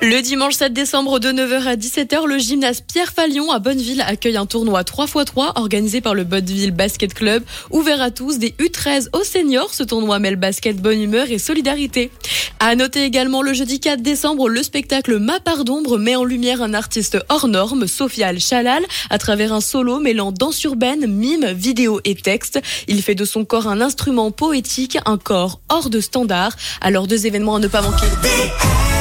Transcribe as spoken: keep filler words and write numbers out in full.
Le dimanche sept décembre de neuf heures à dix-sept heures, le gymnase Pierre Fallion à Bonneville accueille un tournoi trois par trois organisé par le Bonneville Basket Club, ouvert à tous des U treize aux seniors. Ce tournoi mêle basket, bonne humeur et solidarité. À noter également le jeudi quatre décembre, le spectacle Ma part d'ombre met en lumière un artiste hors norme, Sophia Al-Chalal, à travers un solo mêlant danse urbaine, mime, vidéo et texte. Il fait de son corps un instrument poétique, un corps hors de standard. Alors deux événements à ne pas manquer.